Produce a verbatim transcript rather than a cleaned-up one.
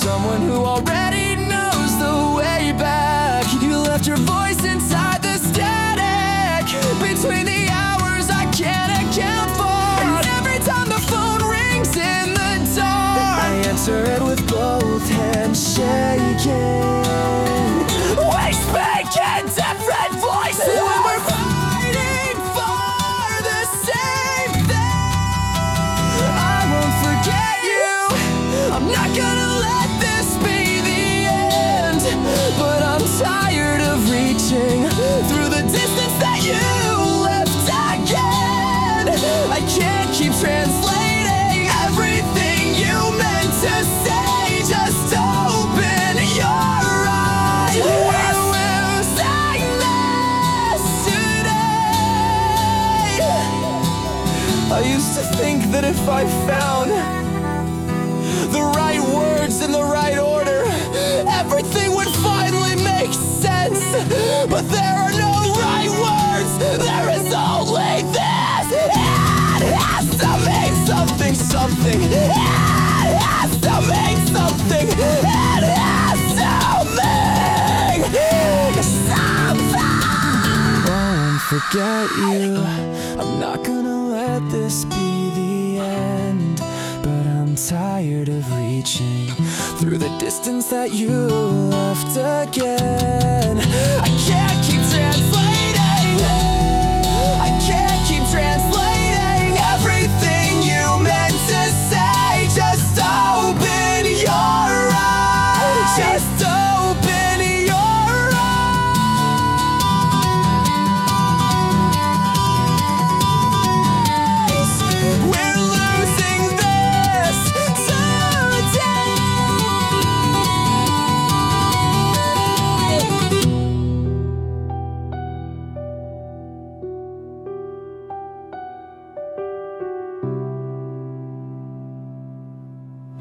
someone who already knows the way back. You left your voice inside the static between the hours I can't account for. And every time the phone rings in the dark, I answer it with both hands shaking. We speak in different voices when we're fighting for the same thing. I won't forget you, I'm not gonna let this be the end. But I'm tired of reaching through the distance that you left again. I can't keep translating everything you meant to say. Just open your eyes. We're losing this today. I used to think that if I found the right words in the right order, everything would finally make sense. But there are no right words, there is only this. It has to mean something, something. It has to mean something. It has to mean something. Won't forget you, I'm not gonna let this be the end. But I'm tired of reaching through the distance that you left again. I can't